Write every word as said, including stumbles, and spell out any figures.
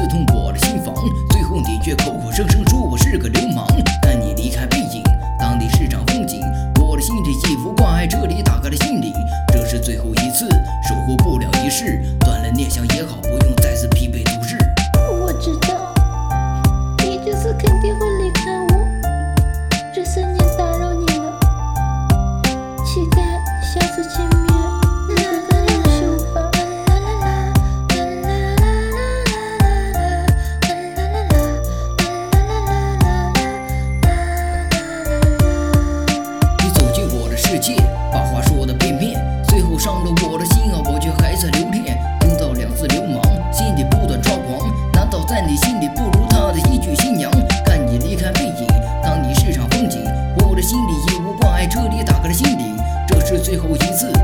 刺痛我的心房，最后你却口口声声说我是个流氓。看你离开背影，当你是场风景，我的心里一无挂碍，彻底打开了心灵。这是最后一次，收获不了一世，断了念想也好，不用再次疲惫度日。 我知道你这次肯定会离开我，这三年打扰你了，期待下次见面你会更优秀吧。 你走进我的世界，把话说得片面，最后伤了我的心啊，我却还在留恋。听到两字流氓，心里不断抓狂，难道在你心里不如他的一句新娘？看你离开背影，当你是场风景，我的心里已无挂碍，彻底打开了心灵。这是最后一次，